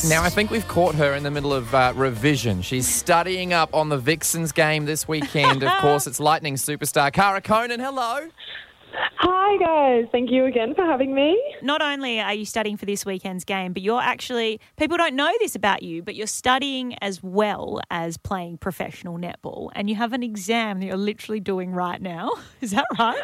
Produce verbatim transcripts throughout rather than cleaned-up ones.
Now, I think we've caught her in the middle of uh, revision. She's studying up on the Vixens game this weekend. Of course, it's Lightning superstar Cara Conan. Hello. Hi, guys. Thank you again for having me. Not only are you studying for this weekend's game, but you're actually, people don't know this about you, but you're studying as well as playing professional netball. And you have an exam that you're literally doing right now. Is that right?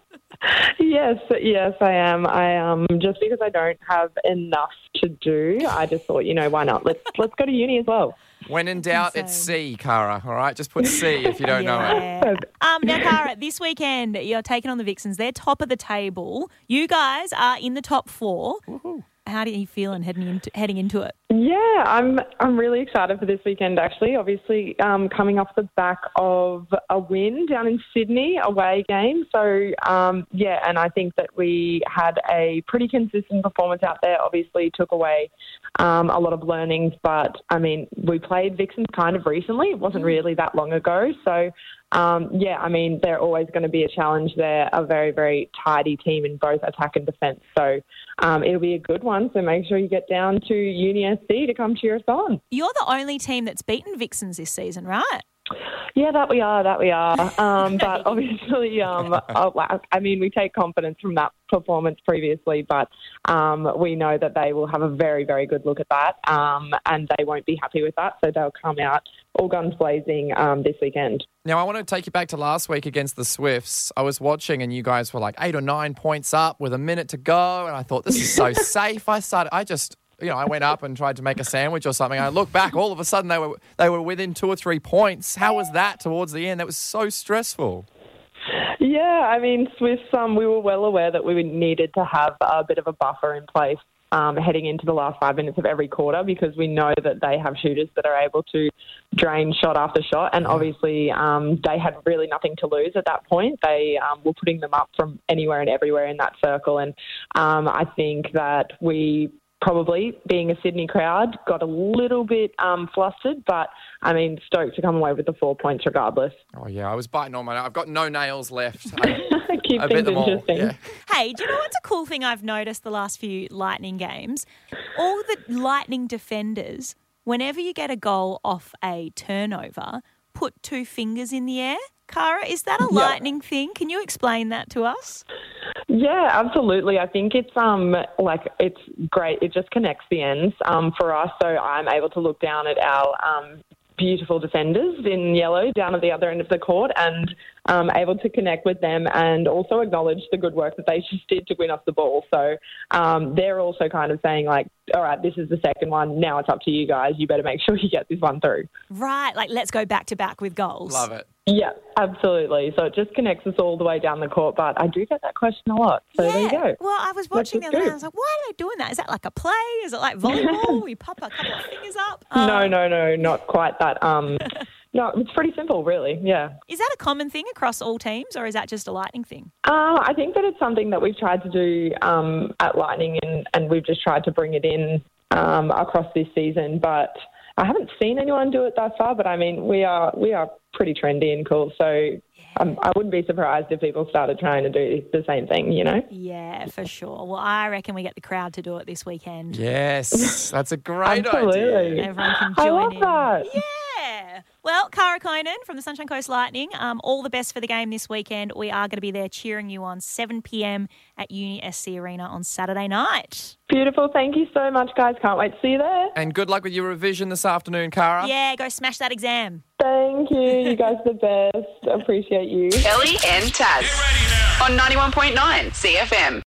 Yes, yes, I am. I um just because I don't have enough to do, I just thought, you know, why not? Let's let's go to uni as well. When in doubt, Insane. it's C, Cara, all right? Just put C if you don't know it. Yeah. Um, now, Cara, this weekend you're taking on the Vixens. They're top of the table. You guys are in the top four. Woohoo. How are you feeling heading into, heading into it? Yeah, I'm I'm really excited for this weekend, actually. Obviously, um, coming off the back of a win down in Sydney, away game. So, um, yeah, and I think that we had a pretty consistent performance out there. Obviously, took away um, a lot of learnings. But, I mean, we played Vixens kind of recently. It wasn't really that long ago. So, Um, yeah, I mean, they're always going to be a challenge. They're a very, very tidy team in both attack and defence. So um, it'll be a good one. So make sure you get down to Uni S C to come cheer us on. You're the only team that's beaten Vixens this season, right? Yeah, that we are, that we are. Um, but obviously, um, I mean, we take confidence from that performance previously, but um, we know that they will have a very, very good look at that, um, and they won't be happy with that, so they'll come out all guns blazing um, this weekend. Now, I want to take you back to last week against the Swifts. I was watching and you guys were like eight or nine points up with a minute to go, and I thought, this is so safe. I started, I just... You know, I went up and tried to make a sandwich or something. I look back, all of a sudden they were they were within two or three points. How was that towards the end? That was so stressful. Yeah, I mean, Swifts, um, we were well aware that we needed to have a bit of a buffer in place um, heading into the last five minutes of every quarter, because we know that they have shooters that are able to drain shot after shot. And obviously um, they had really nothing to lose at that point. They um, were putting them up from anywhere and everywhere in that circle. And um, I think that we... probably, being a Sydney crowd, got a little bit um, flustered, but, I mean, stoked to come away with the four points regardless. Oh, yeah, I was biting on my... I've got no nails left. I, Keep I things bit them all. interesting. Yeah. Hey, do you know what's a cool thing I've noticed the last few Lightning games? All the Lightning defenders, whenever you get a goal off a turnover, put two fingers in the air. Cara, is that a Yeah. Lightning thing? Can you explain that to us? Yeah, absolutely. I think it's um like it's great. It just connects the ends um, for us. So I'm able to look down at our um, beautiful defenders in yellow down at the other end of the court and um, able to connect with them and also acknowledge the good work that they just did to win us the ball. So um, they're also kind of saying like, all right, this is the second one. Now it's up to you guys. You better make sure you get this one through. Right, like let's go back to back with goals. Love it. Yeah, absolutely. So it just connects us all the way down the court. But I do get that question a lot. So yeah. there you go. Well, I was watching the just other day do. and I was like, why are they doing that? Is that like a play? Is it like volleyball? We pop a couple of fingers up? No, Um, no, no, not quite that. Um, no, it's pretty simple, really. Yeah. Is that a common thing across all teams or is that just a Lightning thing? Uh, I think that it's something that we've tried to do um, at Lightning and, and we've just tried to bring it in um, across this season. But I haven't seen anyone do it thus far. But I mean, we are we are pretty trendy and cool. So um, I wouldn't be surprised if people started trying to do the same thing, you know? Yeah, for sure. Well, I reckon we get the crowd to do it this weekend. Yes, that's a great Absolutely. idea. Everyone can I join love in. that. Yeah. Well, Cara Conan from the Sunshine Coast Lightning, um, all the best for the game this weekend. We are going to be there cheering you on seven p.m. at Uni S C Arena on Saturday night. Beautiful. Thank you so much, guys. Can't wait to see you there. And good luck with your revision this afternoon, Cara. Yeah, go smash that exam. Thank you. You guys are the best. Appreciate you. Ellie and Taz on ninety-one point nine C F M.